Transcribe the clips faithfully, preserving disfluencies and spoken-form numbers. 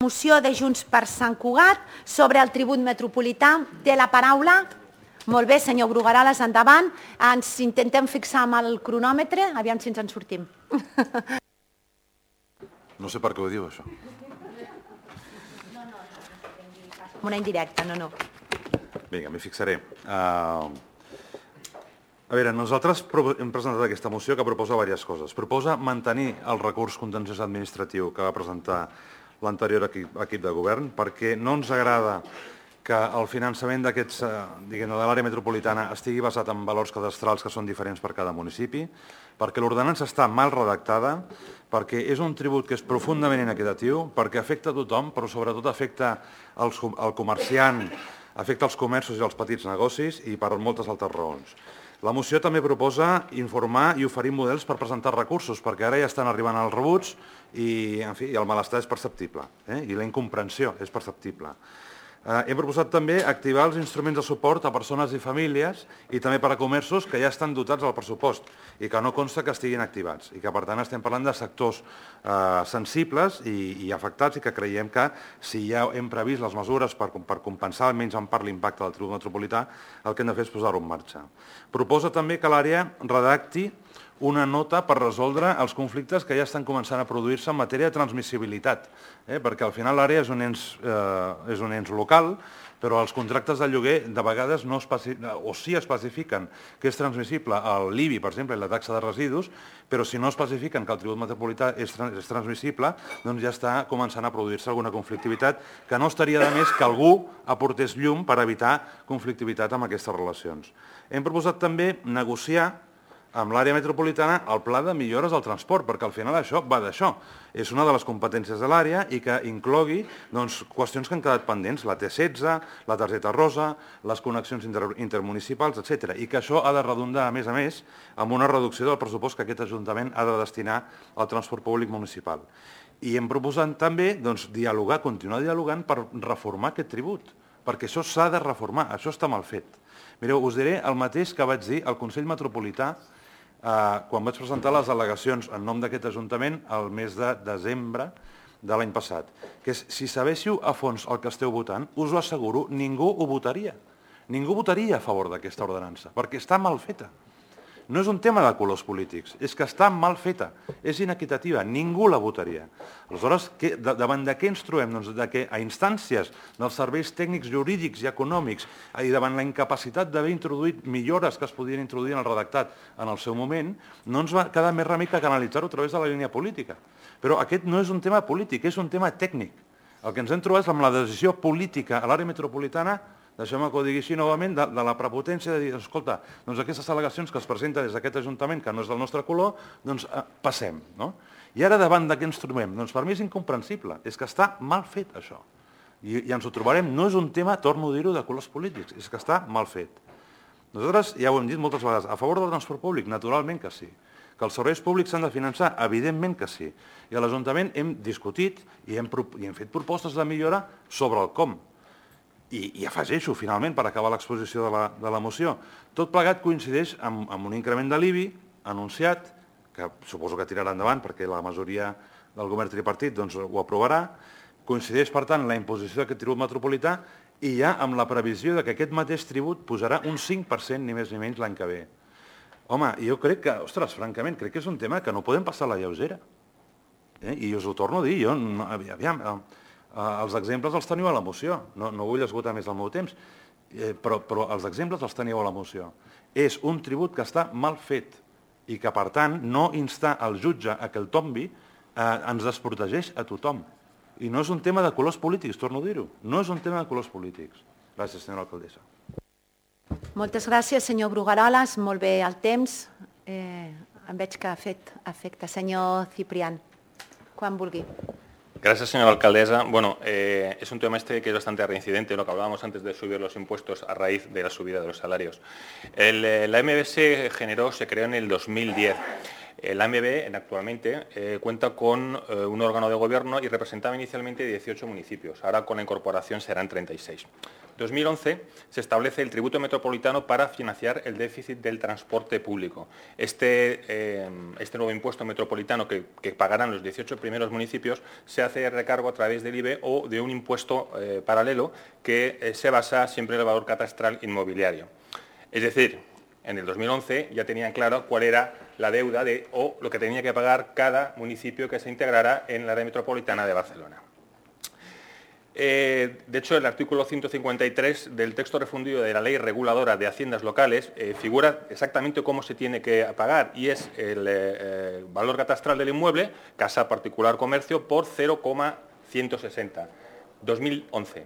moció de Junts per Sant Cugat sobre el tribut metropolità. Té la paraula. Molt bé, senyor Brugueroles, endavant. Ens intentem fixar amb el cronòmetre, aviam si ens en sortim. No sé per què ho diu, això. Una indirecta, no, no. Vinga, m'hi fixaré. Uh, a veure, nosaltres hem presentat aquesta moció que proposa diverses coses. Proposa mantenir el recurs contenciós administratiu que va presentar l'anterior equip, equip de govern, perquè no ens agrada que el finançament d'aquests, diguem, de l'àrea metropolitana estigui basat en valors cadastrals que són diferents per cada municipi, perquè l'ordenança està mal redactada, perquè és un tribut que és profundament inequitatiu, perquè afecta a tothom, però sobretot afecta els, el comerciant, afecta els comerços i els petits negocis i per moltes altres raons. La moció també proposa informar i oferir models per presentar recursos, perquè ara ja estan arribant els rebuts i, en fi, el malestar és perceptible, eh? I la incomprensió és perceptible. Eh, hem proposat també activar els instruments de suport a persones i famílies i també per a comerços que ja estan dotats al pressupost i que no consta que estiguin activats i que per tant estem parlant de sectors eh, sensibles i, i afectats i que creiem que si ja hem previst les mesures per, per compensar almenys en part l'impacte del tribut metropolità, el que hem de fer és posar-ho en marxa. Proposa també que l'àrea redacti una nota per resoldre els conflictes que ja estan començant a produir-se en matèria de transmissibilitat, eh? Perquè al final l'àrea és, un ens, eh, és un ens local, però els contractes de lloguer de vegades no o sí especifiquen que és transmissible l'I B I, per exemple, i la taxa de residus, però si no especifiquen que el tribut metropolità és, trans, és transmissible, doncs ja està començant a produir-se alguna conflictivitat que no estaria de més que algú aportés llum per evitar conflictivitat amb aquestes relacions. Hem proposat també negociar amb l'àrea metropolitana el pla de millores del transport, perquè al final això va d'això. És una de les competències de l'àrea i que inclogui doncs, qüestions que han quedat pendents, la T setze, la targeta rosa, les connexions inter intermunicipals, etcètera. I que això ha de redundar, a més a més, amb una reducció del pressupost que aquest Ajuntament ha de destinar al transport públic municipal. I hem proposat també doncs, dialogar, continuar dialogant per reformar aquest tribut, perquè això s'ha de reformar, això està mal fet. Mireu, us diré el mateix que vaig dir al Consell Metropolità quan vaig presentar les al·legacions en nom d'aquest Ajuntament el mes de desembre de l'any passat, que és, si sabéssiu a fons el que esteu votant, us ho asseguro, ningú ho votaria. Ningú votaria a favor d'aquesta ordenança, perquè està mal feta. No és un tema de colors polítics, és que està mal feta, és inequitativa, ningú la votaria. Aleshores, davant de què ens trobem? Doncs de que a instàncies dels serveis tècnics, jurídics i econòmics i davant la incapacitat d'haver introduït millores que es podien introduir en el redactat en el seu moment, no ens va quedar més remei que canalitzar-ho a través de la línia política. Però aquest no és un tema polític, és un tema tècnic. El que ens hem trobat és amb la decisió política a l'àrea metropolitana, deixem-me que ho digui així novament, de, de la prepotència de dir, escolta, doncs aquestes al·legacions que es presenten des d'aquest Ajuntament, que no és del nostre color, doncs eh, passem. No? I ara davant de què ens trobem? Doncs per mi és incomprensible, és que està mal fet això. I, i ens ho trobarem, no és un tema, torno a dir-ho, de colors polítics, és que està mal fet. Nosaltres ja ho hem dit moltes vegades, a favor del transport públic, naturalment que sí. Que els serveis públics s'han de finançar, evidentment que sí. I a l'Ajuntament hem discutit i hem, i hem fet propostes de millora sobre el com. I, i afegeixo, finalment, per acabar l'exposició de, la, de la moció, tot plegat coincideix amb, amb un increment de l'I B I anunciat, que suposo que tirarà endavant perquè la majoria del govern tripartit doncs, ho aprovarà, coincideix, per tant, la imposició d'aquest tribut metropolità i ja amb la previsió de que aquest mateix tribut posarà un cinc per cent, ni més ni menys, l'any que ve. Home, jo crec que, ostres, francament, crec que és un tema que no podem passar a la lleugera. Eh? I us ho torno a dir, jo, aviam, els exemples els teniu a la moció, no, no vull esgotar més el meu temps, eh, però, però els exemples els teniu a la moció. És un tribut que està mal fet i que, per tant, no instar el jutge a que el tombi eh, ens desprotegeix a tothom. I no és un tema de colors polítics, torno a dir-ho, no és un tema de colors polítics. Gràcies, senyora alcaldessa. Moltes gràcies, senyor Brugueroles, molt bé el temps. Eh, em veig que ha fet efecte. Senyor Ciprián, quan vulgui. Gracias, señora alcaldesa. Bueno, eh, es un tema este que es bastante reincidente, lo que hablábamos antes de subir los impuestos a raíz de la subida de los salarios. El, la M B S generó, se creó en el dos mil diez. La A M B actualmente eh, cuenta con eh, un órgano de gobierno y representaba inicialmente dieciocho municipios. Ahora con la incorporación serán treinta y seis. En dos mil once se establece el tributo metropolitano para financiar el déficit del transporte público. Este, eh, este nuevo impuesto metropolitano que, que pagarán los dieciocho primeros municipios se hace recargo a través del I B E o de un impuesto eh, paralelo que eh, se basa siempre en el valor catastral inmobiliario. Es decir, en el dos mil once ya tenían claro cuál era la deuda de, o lo que tenía que pagar cada municipio que se integrara en la área metropolitana de Barcelona. Eh, de hecho, el artículo ciento cincuenta y tres del texto refundido de la Ley Reguladora de Haciendas Locales eh, figura exactamente cómo se tiene que pagar y es el eh, valor catastral del inmueble, casa particular comercio, por cero coma ciento sesenta, dos mil once.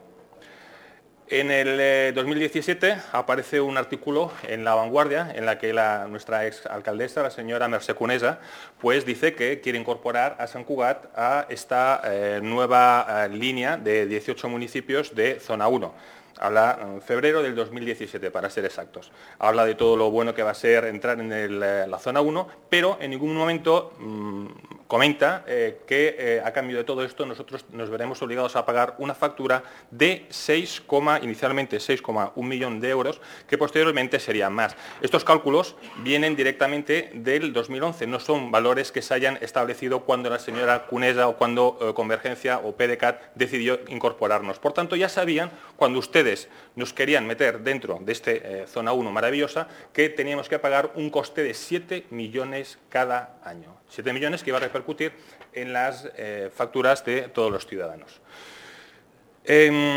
En el eh, dos mil diecisiete aparece un artículo en La Vanguardia en la que la, nuestra exalcaldesa, la señora Mercè Conesa, pues dice que quiere incorporar a Sant Cugat a esta eh, nueva eh, línea de dieciocho municipios de zona uno. Habla en febrero del dos mil diecisiete, para ser exactos. Habla de todo lo bueno que va a ser entrar en el, la zona uno, pero en ningún momento mmm, comenta eh, que eh, a cambio de todo esto nosotros nos veremos obligados a pagar una factura de seis, inicialmente seis coma uno millón de euros, que posteriormente serían más. Estos cálculos vienen directamente del dos mil once, no son valores que se hayan establecido cuando la señora Conesa o cuando eh, Convergencia o P D C A T decidió incorporarnos. Por tanto, ya sabían, cuando ustedes nos querían meter dentro de este eh, zona uno maravillosa, que teníamos que pagar un coste de siete millones cada año. siete millones que iba a repercutir en las eh, facturas de todos los ciudadanos. Eh,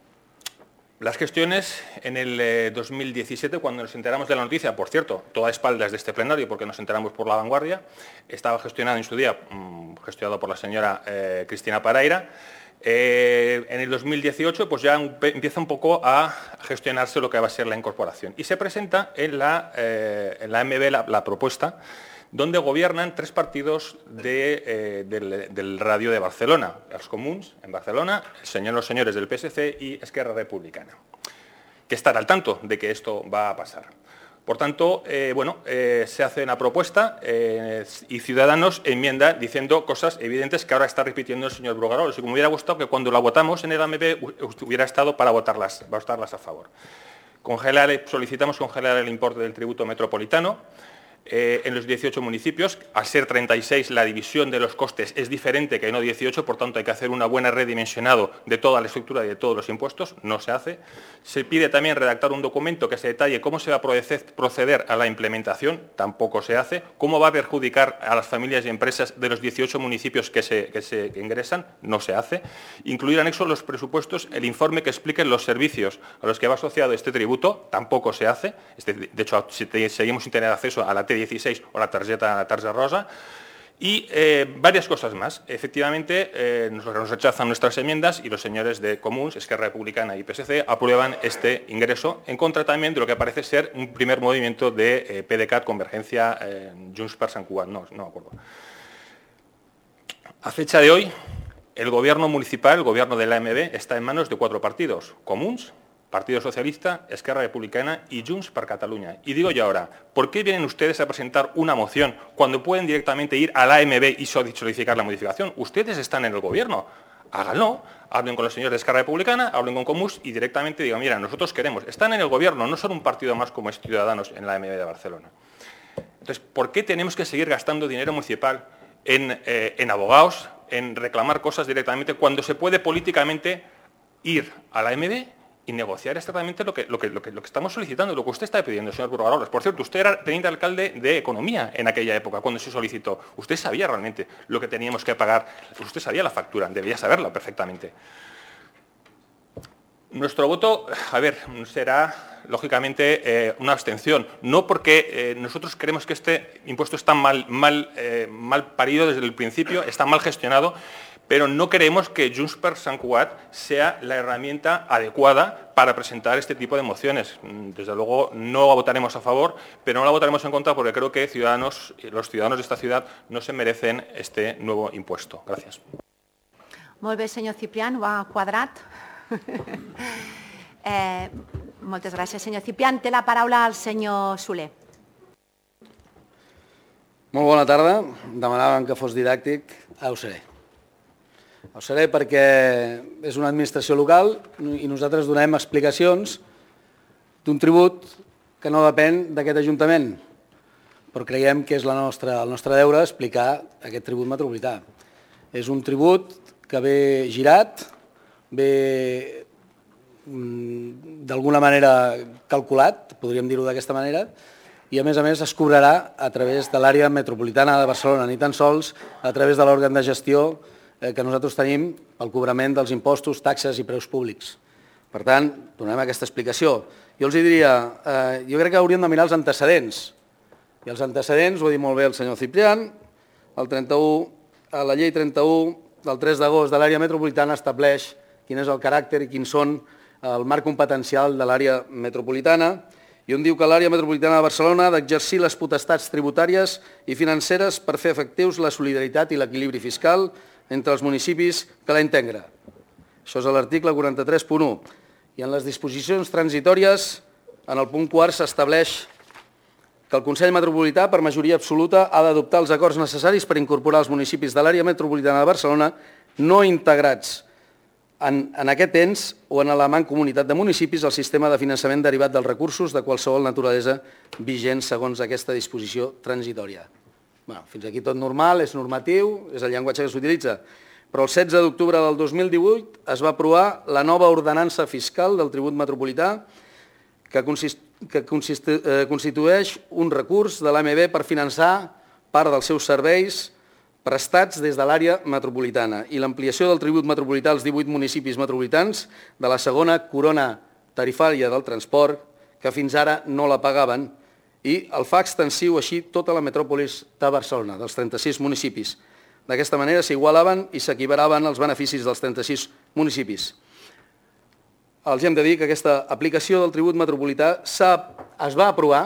las gestiones en el eh, dos mil diecisiete, cuando nos enteramos de la noticia, por cierto, toda a espaldas de este plenario, porque nos enteramos por La Vanguardia, estaba gestionado en su día, mmm, gestionado por la señora eh, Cristina Paraire. Eh, en el dos mil dieciocho pues ya empieza un poco a gestionarse lo que va a ser la incorporación y se presenta en la, eh, en la A M B la, la propuesta donde gobiernan tres partidos de, eh, del, del Radio de Barcelona, los Comuns en Barcelona, el señor, los señores del P S C y Esquerra Republicana, que están al tanto de que esto va a pasar. Por tanto, eh, bueno, eh, se hace una propuesta eh, y Ciudadanos enmienda diciendo cosas evidentes que ahora está repitiendo el señor Bruguerol. Si me hubiera gustado que cuando la votamos en el A M B hubiera estado para votarlas, votarlas a favor. Congelar, solicitamos congelar el importe del tributo metropolitano eh, en los dieciocho municipios. Al ser treinta y seis, la división de los costes es diferente que no dieciocho, por tanto hay que hacer una buena redimensionado de toda la estructura y de todos los impuestos. No se hace. Se pide también redactar un documento que se detalle cómo se va a proceder a la implementación. Tampoco se hace. Cómo va a perjudicar a las familias y empresas de los dieciocho municipios que se, que se que ingresan. No se hace. Incluir anexo a los presupuestos el informe que explique los servicios a los que va asociado este tributo. Tampoco se hace. Este, de hecho, si seguimos sin tener acceso a la T dieciséis o la tarjeta, la tarjeta rosa. Y eh, varias cosas más. Efectivamente, eh, nos, nos rechazan nuestras enmiendas y los señores de Comuns, Esquerra Republicana y P S C aprueban este ingreso, en contra también de lo que parece ser un primer movimiento de eh, P D C A T, Convergencia, eh, Junts per Sant Cugat. No, no me acuerdo. A fecha de hoy, el gobierno municipal, el gobierno de la A M B, está en manos de cuatro partidos: Comuns, Partido Socialista, Esquerra Republicana y Junts per Catalunya. Y digo yo ahora, ¿por qué vienen ustedes a presentar una moción cuando pueden directamente ir a la A M B y solicitar la modificación? Ustedes están en el gobierno, háganlo, hablen con los señores de Esquerra Republicana, hablen con Comuns y directamente digan, mira, nosotros queremos, están en el gobierno, no son un partido más como es Ciudadanos en la A M B de Barcelona. Entonces, ¿por qué tenemos que seguir gastando dinero municipal en, eh, en abogados, en reclamar cosas directamente, cuando se puede políticamente ir a la A M B y negociar exactamente lo que, lo, que, lo, que, lo que estamos solicitando, lo que usted está pidiendo, señor Bruguerol? Por cierto, usted era teniente alcalde de Economía en aquella época, cuando se solicitó. Usted sabía realmente lo que teníamos que pagar, usted sabía la factura, debía saberla perfectamente. Nuestro voto, a ver, será, lógicamente, eh, una abstención. No porque eh, nosotros creemos que este impuesto está mal, mal, eh, mal parido desde el principio, está mal gestionado, pero no creemos que Junts per Sant Cugat sea la herramienta adecuada para presentar este tipo de mociones. Desde luego no votaremos a favor, pero no la votaremos en contra porque creo que ciudadanos, los ciudadanos de esta ciudad no se merecen este nuevo impuesto. Gracias. Molt bé, senyor Ciprián, ho ha quadrat. eh, moltes gràcies, senyor Ciprián. Té la paraula el senyor Soler. Molt bona tarda. Demanaven que fos didàctic. Ah, ho seré. Ho seré perquè és una administració local i nosaltres donem explicacions d'un tribut que no depèn d'aquest Ajuntament, però creiem que és la nostra, el nostre deure explicar aquest tribut metropolità. És un tribut que ve girat, ve d'alguna manera calculat, podríem dir-ho d'aquesta manera, i a més a més es cobrarà a través de l'àrea metropolitana de Barcelona, ni tan sols a través de l'òrgan de gestió que nosaltres tenim pel cobrament dels impostos, taxes i preus públics. Per tant, donem aquesta explicació. Jo els diria, eh, jo crec que hauríem de mirar els antecedents. I els antecedents, ho ha dit molt bé el senyor Ciprián, el trenta-u, la llei trenta-u del tres d'agost de l'àrea metropolitana estableix quin és el caràcter i quins són el marc competencial de l'àrea metropolitana, i on diu que l'àrea metropolitana de Barcelona ha d'exercir les potestats tributàries i financeres per fer efectius la solidaritat i l'equilibri fiscal entre els municipis que la integren. Això és a l'article quaranta-tres punt u. I en les disposicions transitòries, en el punt quart, s'estableix que el Consell Metropolità, per majoria absoluta, ha d'adoptar els acords necessaris per incorporar els municipis de l'àrea metropolitana de Barcelona no integrats en, en aquest ens o en la mancomunitat de municipis al sistema de finançament derivat dels recursos de qualsevol naturalesa vigent segons aquesta disposició transitòria. Bueno, fins aquí tot normal, és normatiu, és el llenguatge que s'utilitza. Però el setze d'octubre del dos mil divuit es va aprovar la nova ordenança fiscal del tribut metropolità que, consist, que consist, eh, constitueix un recurs de l'A M B per finançar part dels seus serveis prestats des de l'àrea metropolitana i l'ampliació del tribut metropolità als divuit municipis metropolitans de la segona corona tarifària del transport, que fins ara no la pagaven, i el fa extensiu així tota la metròpolis de Barcelona, dels trenta-sis municipis. D'aquesta manera s'igualaven i s'equiparaven els beneficis dels trenta-sis municipis. Els hem de dir que aquesta aplicació del tribut metropolità es va aprovar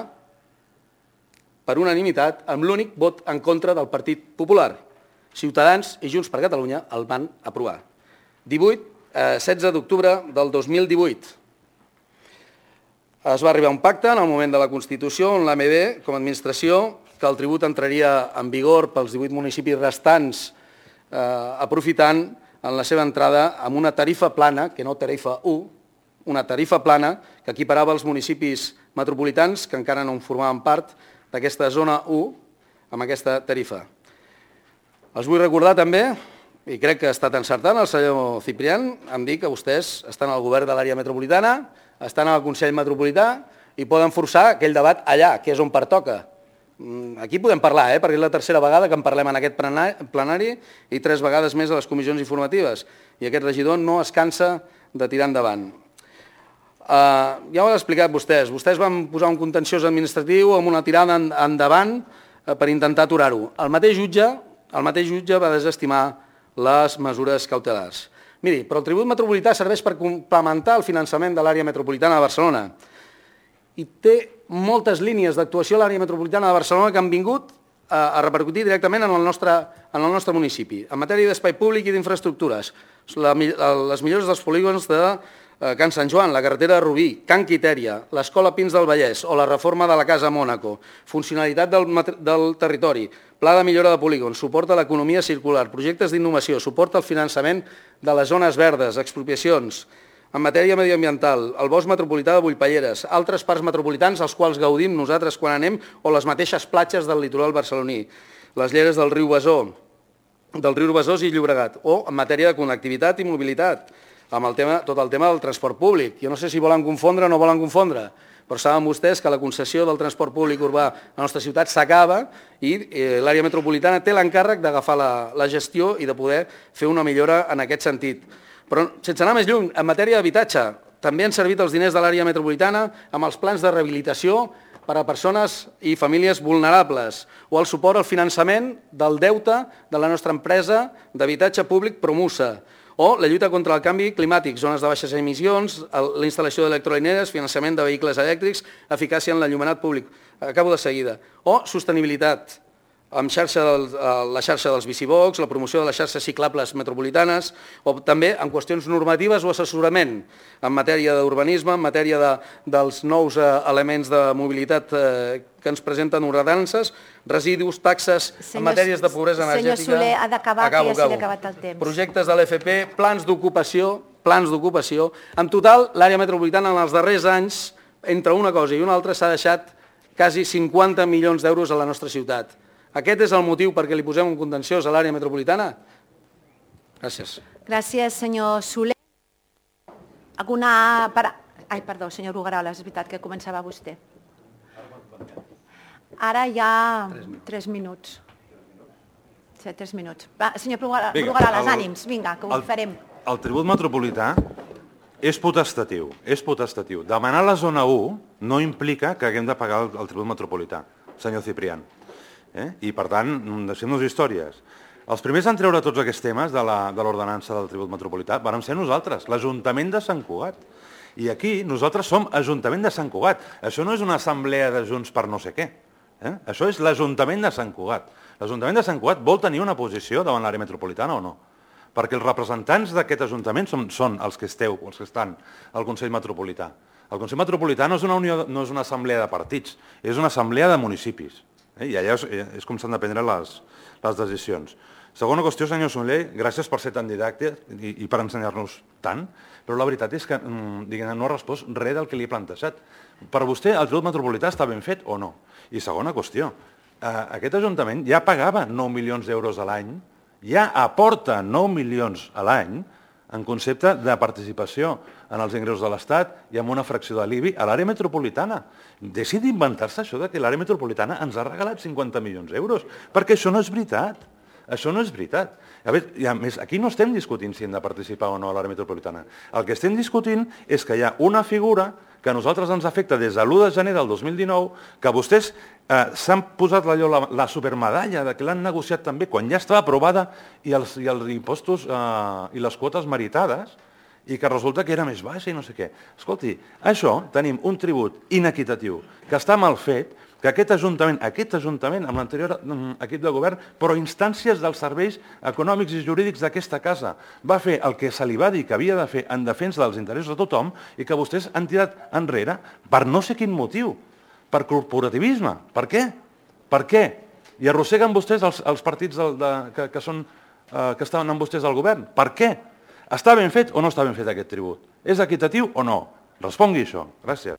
per unanimitat amb l'únic vot en contra del Partit Popular. Ciutadans i Junts per Catalunya el van aprovar. divuit, setze d'octubre del dos mil divuit. Es va arribar a un pacte en el moment de la Constitució on l'A M B, com a administració, que el tribut entraria en vigor pels divuit municipis restants, eh, aprofitant en la seva entrada amb una tarifa plana, que no tarifa u, una tarifa plana que equiparava els municipis metropolitans que encara no en formaven part d'aquesta zona u amb aquesta tarifa. Els vull recordar també, i crec que ha estat encertant el senyor Ciprián, em dir que vostès estan al govern de l'àrea metropolitana, estan al Consell Metropolità i poden forçar aquell debat allà, que és on pertoca. Aquí podem parlar, eh, perquè és la tercera vegada que en parlem en aquest plenari i tres vegades més a les comissions informatives. I aquest regidor no es cansa de tirar endavant. Uh, ja ho han explicat vostès. Vostès van posar un contenciós administratiu amb una tirada en, endavant uh, per intentar aturar-ho. El mateix jutge, el mateix jutge va desestimar les mesures cautelars. Miri, però el tribut metropolità serveix per complementar el finançament de l'àrea metropolitana de Barcelona i té moltes línies d'actuació a l'àrea metropolitana de Barcelona que han vingut a, a repercutir directament en el, nostre, en el nostre municipi. En matèria d'espai públic i d'infraestructures, la, les millores dels polígons de eh, Can Sant Joan, la carretera de Rubí, Can Quitèria, l'Escola Pins del Vallès o la reforma de la Casa Mònaco, funcionalitat del, del territori, pla de millora de polígons, suport a l'economia circular, projectes d'innovació, suport al finançament de les zones verdes, expropiacions, en matèria mediambiental, el bosc metropolità de Bullpalleres, altres parcs metropolitans als quals gaudim nosaltres quan anem o les mateixes platges del litoral barceloní, les lleres del riu Besó, del riu Besòs i Llobregat, o en matèria de connectivitat i mobilitat, amb el tema, tot el tema del transport públic. Jo no sé si volen confondre o no volen confondre, però saben vostès que la concessió del transport públic urbà a la nostra ciutat s'acaba i eh, l'àrea metropolitana té l'encàrrec d'agafar la, la gestió i de poder fer una millora en aquest sentit. Però sense anar més lluny, en matèria d'habitatge, també han servit els diners de l'àrea metropolitana amb els plans de rehabilitació per a persones i famílies vulnerables o el suport al finançament del deute de la nostra empresa d'habitatge públic Promusa o la lluita contra el canvi climàtic, zones de baixes emissions, la instal·lació d'electrolineres, finançament de vehicles elèctrics, eficàcia en l'enllumenat públic, acabo de seguida, o sostenibilitat, amb xarxa del, la xarxa dels bicibox, la promoció de les xarxes ciclables metropolitanes, o també en qüestions normatives o assessorament en matèria d'urbanisme, en matèria de, dels nous eh, elements de mobilitat eh, que ens presenten ordenances, residus, taxes, senyor, en matèries de pobresa energètica... Senyor Soler, ha d'acabar, que ja s'ha acabat el temps. Projectes de l'F P, plans d'ocupació, plans d'ocupació. En total, l'àrea metropolitana en els darrers anys, entre una cosa i una altra, s'ha deixat quasi cinquanta milions d'euros a la nostra ciutat. Aquest és el motiu perquè li posem un contenciós a l'àrea metropolitana? Gràcies. Gràcies, senyor Soler. Alguna... Para... Ai, perdó, senyor Bruguerola, és veritat que començava vostè. Ara hi ha tres minuts. Sí, tres minuts. Va, senyor Bruguerola, els ànims, vinga, que ho el, farem. El tribut metropolità és potestatiu, és potestatiu. Demanar la zona u no implica que haguem de pagar el, el tribut metropolità, senyor Ciprián. Eh? I, per tant, deixem-nos històries. Els primers en treure tots aquests temes de l'ordenança de del tribut metropolità vam ser nosaltres, l'Ajuntament de Sant Cugat. I aquí nosaltres som Ajuntament de Sant Cugat. Això no és una assemblea de Junts per no sé què. Eh? Això és l'Ajuntament de Sant Cugat. L'Ajuntament de Sant Cugat vol tenir una posició davant l'àrea metropolitana o no? Perquè els representants d'aquest Ajuntament són, són els que esteu, els que estan al Consell Metropolità. El Consell Metropolità no és una, unió, no és una assemblea de partits, és una assemblea de municipis. I allà és, és com s'han de prendre les, les decisions. Segona qüestió, senyor Soler, gràcies per ser tan didàctic i, i per ensenyar-nos tant, però la veritat és que diguem, no ha respost res del que li he plantejat. Per vostè, el tribut metropolità està ben fet o no? I segona qüestió, eh, aquest Ajuntament ja pagava nou milions d'euros a l'any, ja aporta nou milions a l'any en concepte de participació en els ingressos de l'Estat i amb una fracció de l'I B I a l'àrea metropolitana. Deixi d'inventar-se això de que l'àrea metropolitana ens ha regalat cinquanta milions d'euros, perquè això no és veritat. Això no és veritat. A veure, i a més, aquí no estem discutint si hem de participar o no a l'àrea metropolitana. El que estem discutint és que hi ha una figura que a nosaltres ens afecta des de l'u de gener del dos mil dinou, que vostès eh, s'han posat allò, la, la supermedalla de que l'han negociat també quan ja estava aprovada i els, i els impostos eh, i les quotes meritades, i que resulta que era més baixa i no sé què. Escolti, això tenim un tribut inequitatiu que està mal fet, que aquest Ajuntament, aquest Ajuntament amb l'anterior equip de govern, però instàncies dels serveis econòmics i jurídics d'aquesta casa, va fer el que se li va dir que havia de fer en defensa dels interessos de tothom i que vostès han tirat enrere per no sé quin motiu, per corporativisme. Per què? Per què? I arrosseguen vostès els, els partits del, de, que, que, són, eh, que estaven amb vostès al govern. Per què? Està ben fet o no està ben fet aquest tribut? És equitatiu o no? Respongui això. Gràcies.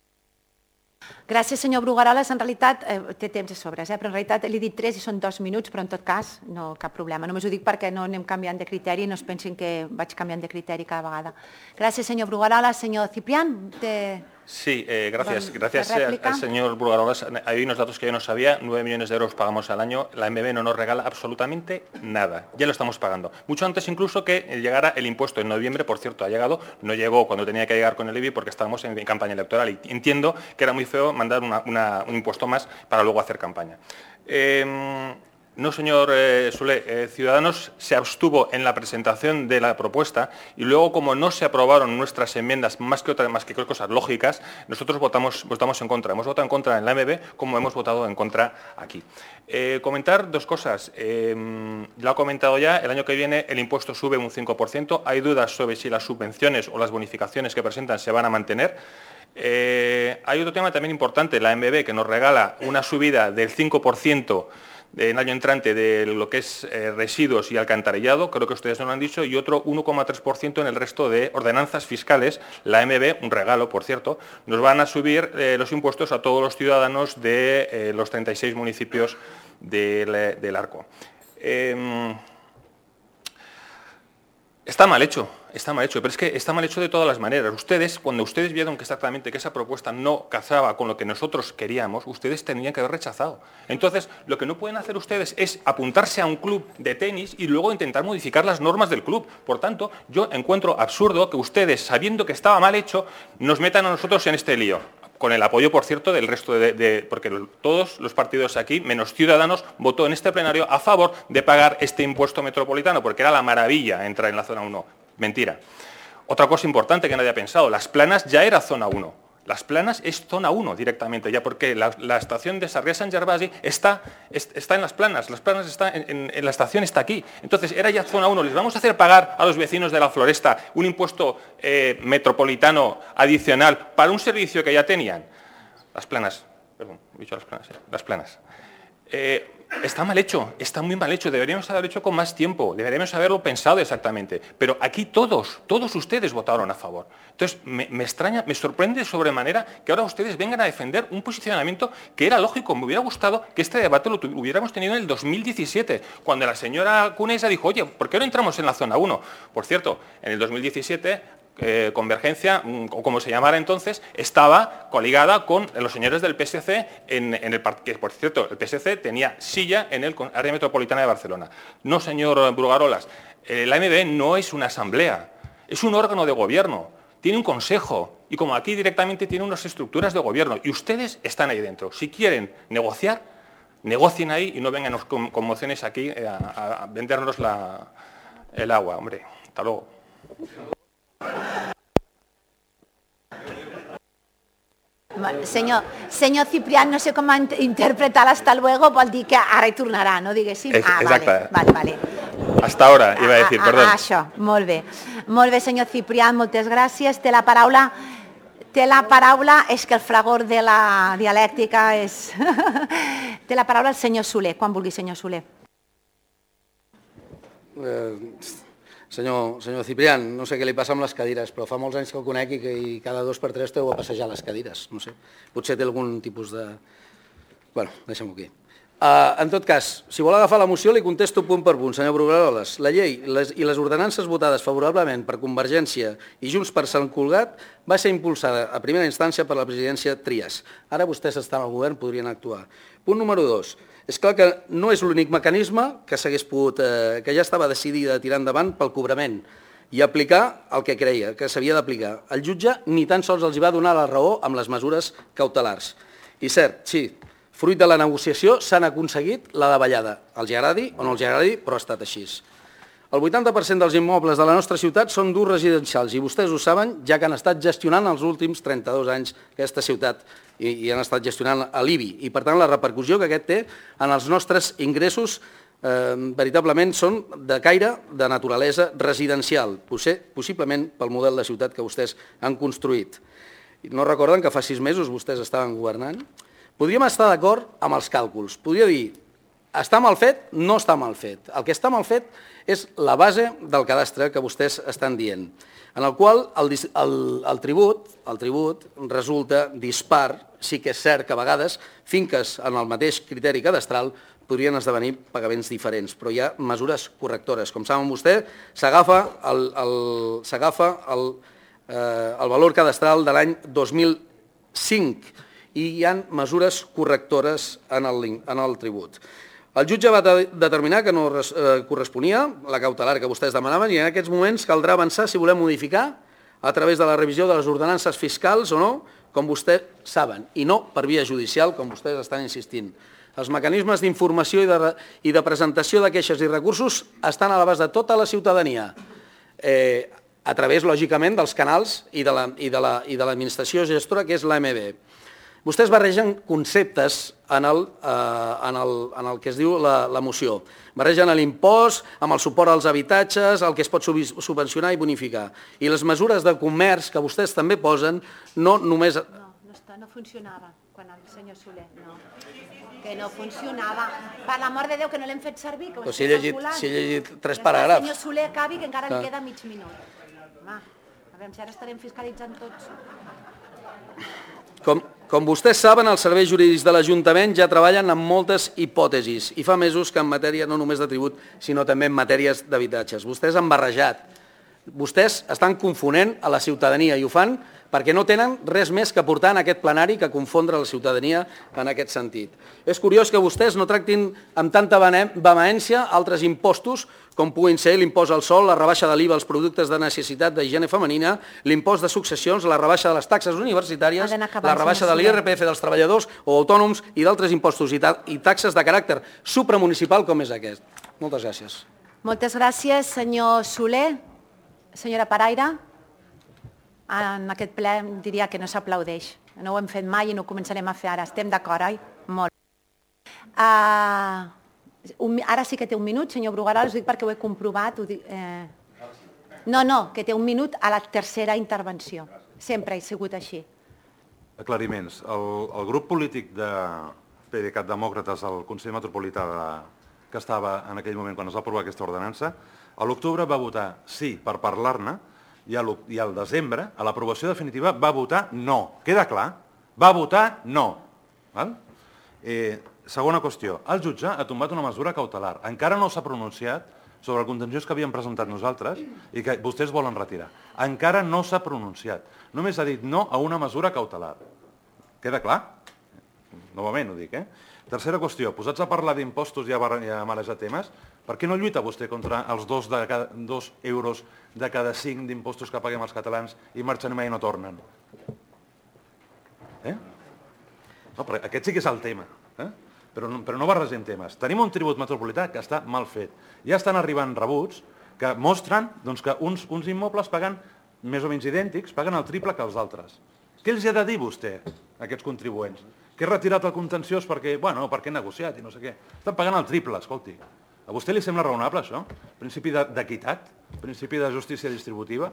Gràcies, senyor Brugueroles. En realitat, eh, té temps a sobres, eh? però en realitat li he dit tres i són dos minuts, però en tot cas, no cap problema. Només ho dic perquè no anem canviant de criteri i no es pensin que vaig canviant de criteri cada vegada. Gràcies, senyor Brugueroles. Senyor Ciprián, te... Sí, eh, gracias. Gracias al, al señor Bruguerolas. Hay unos datos que yo no sabía. nueve millones de euros pagamos al año. La M B no nos regala absolutamente nada. Ya lo estamos pagando. Mucho antes incluso que llegara el impuesto en noviembre. Por cierto, ha llegado. No llegó cuando tenía que llegar con el I B I porque estábamos en campaña electoral. Y entiendo que era muy feo mandar una, una, un impuesto más para luego hacer campaña. Eh, No, señor eh, Soler, eh, Ciudadanos se abstuvo en la presentación de la propuesta y luego, como no se aprobaron nuestras enmiendas, más que otras, más que cosas lógicas, nosotros votamos, votamos en contra. Hemos votado en contra en la M B, como hemos votado en contra aquí. Eh, comentar dos cosas. Eh, lo ha comentado ya, el año que viene el impuesto sube un cinco por ciento. Hay dudas sobre si las subvenciones o las bonificaciones que presentan se van a mantener. Eh, hay otro tema también importante, la M B, que nos regala una subida del cinco por ciento en el año entrante de lo que es eh, residuos y alcantarillado, creo que ustedes no lo han dicho, y otro uno coma tres por ciento en el resto de ordenanzas fiscales. La M B, un regalo, por cierto, nos van a subir eh, los impuestos a todos los ciudadanos de eh, los treinta y seis municipios del, del Arco. Eh, Está mal hecho, está mal hecho, pero es que está mal hecho de todas las maneras. Ustedes, cuando ustedes vieron que exactamente que esa propuesta no cazaba con lo que nosotros queríamos, ustedes tendrían que haber rechazado. Entonces, lo que no pueden hacer ustedes es apuntarse a un club de tenis y luego intentar modificar las normas del club. Por tanto, yo encuentro absurdo que ustedes, sabiendo que estaba mal hecho, nos metan a nosotros en este lío. Con el apoyo, por cierto, del resto de, de... porque todos los partidos aquí, menos Ciudadanos, votó en este plenario a favor de pagar este impuesto metropolitano, porque era la maravilla entrar en la zona uno. Mentira. Otra cosa importante que nadie ha pensado, Las Planas ya era zona uno. Las Planas es zona uno directamente, ya porque la, la estación de Sarriá-Sant Gervasi está, es, está en Las Planas, Las Planas está en, en, en la estación está aquí. Entonces era ya zona uno, les vamos a hacer pagar a los vecinos de la Floresta un impuesto eh, metropolitano adicional para un servicio que ya tenían. Las Planas, perdón, he dicho Las Planas, eh, Las Planas. Eh, está mal hecho, está muy mal hecho, deberíamos haberlo hecho con más tiempo, deberíamos haberlo pensado exactamente, pero aquí todos, todos ustedes votaron a favor. Entonces, me, me extraña, me sorprende sobremanera que ahora ustedes vengan a defender un posicionamiento que era lógico. Me hubiera gustado que este debate lo hubiéramos tenido en el dos mil diecisiete, cuando la señora Conesa dijo, oye, ¿por qué no entramos en la zona uno? Por cierto, en el dos mil diecisiete... Eh, Convergencia, o como se llamara entonces, estaba coligada con los señores del P S C, en, en el, que por cierto, el P S C tenía silla en el área metropolitana de Barcelona. No, señor Brugarolas, eh, la A M B no es una asamblea, es un órgano de gobierno, tiene un consejo, y como aquí directamente tiene unas estructuras de gobierno, y ustedes están ahí dentro. Si quieren negociar, negocien ahí y no vengan con, con mociones aquí a, a, a vendernos la, el agua, hombre. Hasta luego. Senyor, senyor Ciprián, no sé com interpretar l'hasta luego, vol dir que ara hi tornarà, no diguéssim? Es, ah, exacte. Vale, vale, vale. Hasta ahora, iba a decir, ah, perdón. Ah, això, molt bé. Molt bé, senyor Ciprián, moltes gràcies. Té la paraula... Té la paraula, és que el fragor de la dialèctica és... Té la paraula el senyor Soler, quan vulgui, senyor Soler. Eh, senyor, senyor Ciprián, no sé què li passa amb les cadires, però fa molts anys que el conec i que i cada dos per tres esteu a passejar les cadires. No sé, potser té algun tipus de... Bueno, deixem-ho aquí. Uh, en tot cas, si vol agafar la moció, li contesto punt per punt, senyor Brugaroles. La llei les, i les ordenances votades favorablement per Convergència i Junts per Sant Cugat va ser impulsada a primera instància per la presidència Trias. Ara vostès estan al govern, podrien actuar. Punt número dos. És clar que no és l'únic mecanisme que s'hagués pogut, eh, que ja estava decidida a tirar endavant pel cobrament i aplicar el que creia que s'havia d'aplicar. El jutge ni tan sols els hi va donar la raó amb les mesures cautelars. I cert, sí, fruit de la negociació s'han aconseguit la davallada. Els agradi o no els agradi, però ha estat així. El vuitanta per cent dels immobles de la nostra ciutat són d'ús residencials i vostès ho saben, ja que han estat gestionant els últims trenta-dos anys aquesta ciutat i, i han estat gestionant a l'I B I. I per tant la repercussió que aquest té en els nostres ingressos eh, veritablement són de caire de naturalesa residencial, potser, possiblement pel model de ciutat que vostès han construït. No recorden que fa sis mesos vostès estaven governant? Podríem estar d'acord amb els càlculs. Podria dir, està mal fet, no està mal fet. El que està mal fet és la base del cadastre que vostès estan dient, en el qual el, el, el, tribut, el tribut resulta dispar. Sí que és cert que a vegades finques en el mateix criteri cadastral podrien esdevenir pagaments diferents, però hi ha mesures correctores. Com saben vostè, s'agafa el, el, s'agafa el, eh, el valor cadastral de l'any dos mil cinc, i hi ha mesures correctores en el, en el tribut. El jutge va de, determinar que no res, eh, corresponia la cautelar que vostès demanaven i en aquests moments caldrà avançar si volem modificar a través de la revisió de les ordenances fiscals o no, com vostès saben, i no per via judicial, com vostès estan insistint. Els mecanismes d'informació i, de, i de presentació de queixes i recursos estan a l'abast de tota la ciutadania, eh, a través, lògicament, dels canals i de l'administració gestora, que és l'A M B. Vostès barregen conceptes en el, eh, en el, en el que es diu la, la moció. Barregen l'impost amb el suport als habitatges, el que es pot subvencionar i bonificar. I les mesures de comerç que vostès també posen no només... No, no, està, no funcionava quan el senyor Soler, no. Que no funcionava. Per l'amor de Déu, que no l'hem fet servir, que ho estic calculant. Si he llegit tres Que paràgrafs. el senyor Soler acabi, que encara em queda mig minut. Home, a veure si ara estarem fiscalitzant tots. Com, com vostès saben, els serveis jurídics de l'Ajuntament ja treballen amb moltes hipòtesis i fa mesos que en matèria no només de tribut, sinó també en matèries d'habitatges. Vostès han barrejat, vostès estan confonent a la ciutadania i ho fan perquè no tenen res més que portar en aquest plenari que confondre la ciutadania en aquest sentit. És curiós que vostès no tractin amb tanta vehemència altres impostos com puguin ser l'impost al sol, la rebaixa de l'I V A als productes de necessitat d'higiene femenina, l'impost de successions, la rebaixa de les taxes universitàries, la rebaixa de l'I R P F dels treballadors o autònoms i d'altres impostos i taxes de caràcter supramunicipal com és aquest. Moltes gràcies. Moltes gràcies, senyor Soler. Senyora Paraire. en aquest ple diria que no s'aplaudeix. No ho hem fet mai i no ho començarem a fer ara. Estem d'acord, oi? Molt. Uh, un, ara sí que té un minut, senyor Brugueroles, ho dic perquè ho he comprovat. Ho dic, eh... No, no, que té un minut a la tercera intervenció. Sempre ha sigut així. Aclariments. El, el grup polític de PDeCAT Demòcrates al Consell Metropolità de, que estava en aquell moment quan es va aprovar aquesta ordenança, a l'octubre va votar sí per parlar-ne i, i al desembre, a l'aprovació definitiva, va votar no. Queda clar? Va votar no. Val? Eh, segona qüestió. El jutge ha tombat una mesura cautelar. Encara no s'ha pronunciat sobre el contenciós que havíem presentat nosaltres i que vostès volen retirar. Encara no s'ha pronunciat. Només ha dit no a una mesura cautelar. Queda clar? Novament ho dic, eh? Tercera qüestió. Posats a parlar d'impostos i a, i a marejar temes, per què no lluita vostè contra els dos, de cada, dos euros de cada cinc d'impostos que paguem els catalans i marxen i mai no tornen? Eh? No, però aquest sí que és el tema. Eh? Però no, però no barregem temes. Tenim un tribut metropolità que està mal fet. Ja estan arribant rebuts que mostren doncs, que uns, uns immobles paguen més o menys idèntics, paguen el triple que els altres. Què els ha de dir vostè, a aquests contribuents? Que he retirat el contenciós perquè, bueno, perquè he negociat i no sé què. Estan pagant el triple, escolti. A vostè li sembla raonable això? Principi d'equitat? Principi de justícia distributiva?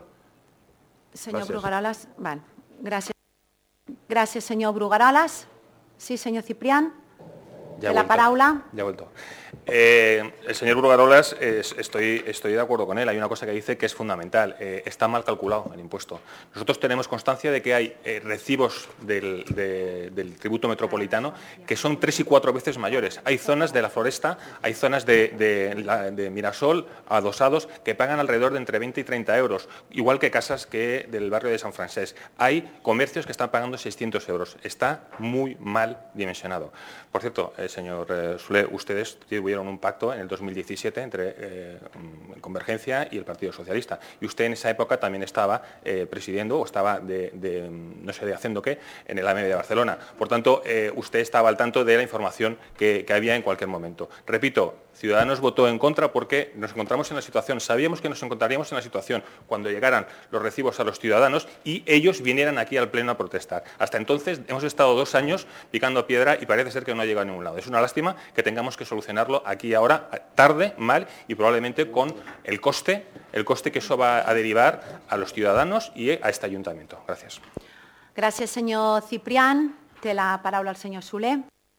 Senyor Brugueroles, bueno, gràcies. Gràcies, senyor Brugueroles. Sí, senyor Ciprián. Ya de la palabra. Ya he vuelto. Eh, el señor Brugueroles, eh, estoy, estoy de acuerdo con él. Hay una cosa que dice que es fundamental. Eh, está mal calculado el impuesto. Nosotros tenemos constancia de que hay eh, recibos del, de, del tributo metropolitano que son tres y cuatro veces mayores. Hay zonas de la Floresta, hay zonas de, de, la, de Mirasol, adosados, que pagan alrededor de entre veinte y treinta euros, igual que casas que del barrio de San Francés. Hay comercios que están pagando seiscientos euros. Está muy mal dimensionado. Por cierto, eh, señor eh, Soler, ustedes tuvieron un pacto en el dos mil diecisiete entre eh, Convergencia y el Partido Socialista. Y usted en esa época también estaba eh, presidiendo o estaba de, de, no sé, de haciendo qué, en el A M E de Barcelona. Por tanto, eh, usted estaba al tanto de la información que, que había en cualquier momento. Repito, Ciudadanos votó en contra porque nos encontramos en la situación, sabíamos que nos encontraríamos en la situación cuando llegaran los recibos a los ciudadanos y ellos vinieran aquí al Pleno a protestar. Hasta entonces hemos estado dos años picando piedra y parece ser que no ha llegado a ningún lado. Es una lástima que tengamos que solucionarlo aquí ahora, tarde, mal y probablemente con el coste, el coste que eso va a derivar a los ciudadanos y a este ayuntamiento. Gracias. Gràcies, senyor Ciprián. Té la paraula el senyor Soler.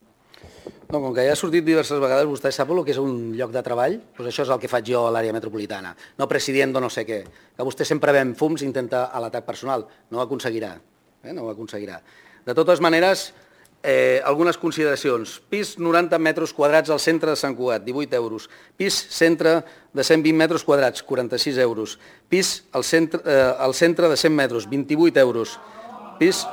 No, com que ja ha sortit diverses vegades, vostè sap el que és un lloc de treball? Doncs això és el que faig jo a l'àrea metropolitana. No presidiendo no sé què. Que vostè sempre ve amb fums i intenta a l'atac personal. No ho aconseguirà. Eh? No ho aconseguirà. De totes maneres, eh, algunes consideracions. Pis noranta metres quadrats al centre de Sant Cugat, divuit euros. Pis centre de cent vint metres quadrats, quaranta-sis euros. Pis al centre, eh, al centre de cent metres, vint-i-vuit euros. Pis...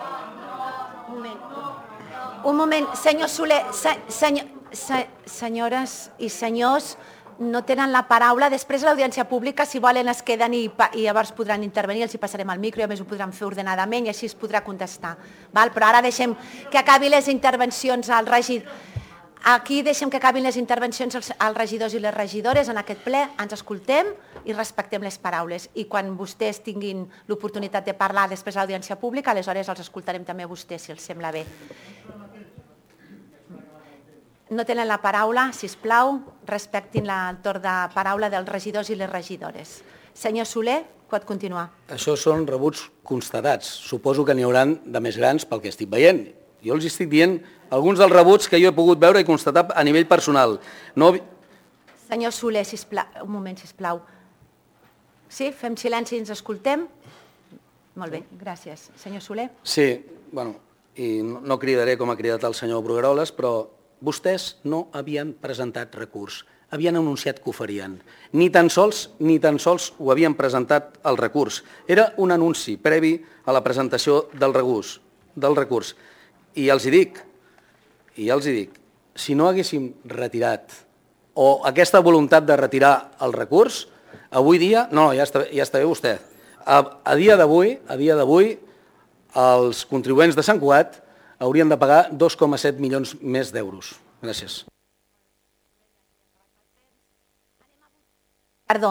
Un moment, senyor Soler, se, senyor, se, senyores i senyors, no tenen la paraula. Després a l'audiència pública, si volen, es queden i, i llavors podran intervenir, els hi passarem el micro i a més ho podran fer ordenadament i així es podrà contestar. Val? Però ara deixem que acabi les intervencions al regidor. Aquí deixem que acabin les intervencions als, als regidors i les regidores en aquest ple, ens escoltem i respectem les paraules. I quan vostès tinguin l'oportunitat de parlar després a l'audiència pública, aleshores els escoltarem també a vostès, si els sembla bé. No tenen la paraula, sisplau, respectin el torn de paraula dels regidors i les regidores. Senyor Soler, pot continuar. Això són rebuts constatats. Suposo que n'hi hauran de més grans pel que estic veient. Jo els estic dient alguns dels rebuts que jo he pogut veure i constatar a nivell personal. No... Senyor Soler, sisplau, un moment, sisplau. Sí, fem silenci i ens escoltem? Molt bé, gràcies. Senyor Soler? Sí, bueno, i no cridaré com ha cridat el senyor Brugueroles, però vostès no havien presentat recurs, havien anunciat que ho farien. Ni tan sols ni tan sols ho havien presentat el recurs. Era un anunci previ a la presentació del recurs. Del recurs. I els hi dic, i ja els hi dic, si no haguéssim retirat o aquesta voluntat de retirar el recurs, avui dia, no, ja està, ja està bé vostè, a, a dia d'avui, a dia d'avui, els contribuents de Sant Cugat haurien de pagar dos coma set milions més d'euros. Gràcies. Perdó,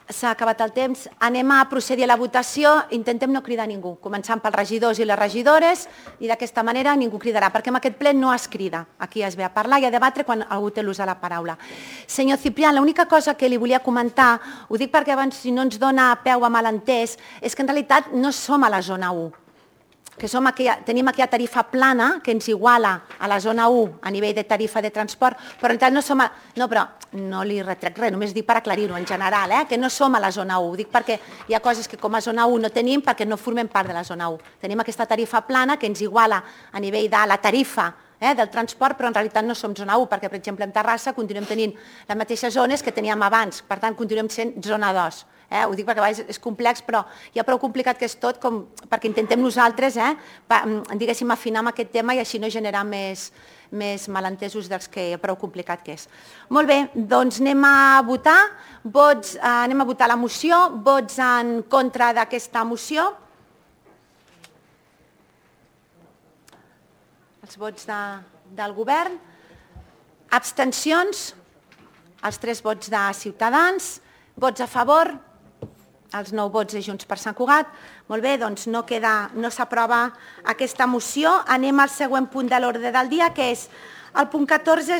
s'ha acabat el temps. Anem a procedir a la votació. Intentem no cridar ningú, començant pels regidors i les regidores, i d'aquesta manera ningú cridarà, perquè en aquest ple no es crida. Aquí es ve a parlar i a debatre quan algú té l'ús de la paraula. Senyor Ciprián, l'única cosa que li volia comentar, ho dic perquè abans si no ens dona peu a malentès, és que en realitat no som a la zona u, que som aquí, tenim aquí la tarifa plana que ens iguala a la zona u a nivell de tarifa de transport, però en realitat no som a... No, però no li retrec res, només dic per aclarir-ho en general, eh? Que no som a la zona u. Dic perquè hi ha coses que com a zona u no tenim perquè no formem part de la zona u. Tenim aquesta tarifa plana que ens iguala a nivell de la tarifa eh, del transport, però en realitat no som zona u, perquè, per exemple, en Terrassa continuem tenint les mateixes zones que teníem abans, per tant, continuem sent zona dos. Eh? Ho dic perquè a vegades és complex, però ja prou complicat que és tot com perquè intentem nosaltres eh, pa, diguéssim, afinar amb aquest tema i així no generar més, més malentesos dels que prou complicat que és. Molt bé, doncs anem a votar. Vots, eh, anem a votar la moció. Vots en contra d'aquesta moció. Els vots de, del govern. Abstencions. Els tres vots de Ciutadans. Vots a favor. Els nou vots de Junts per Sant Cugat. Molt bé, doncs no queda, no s'aprova aquesta moció. Anem al següent punt de l'ordre del dia, que és el punt catorze,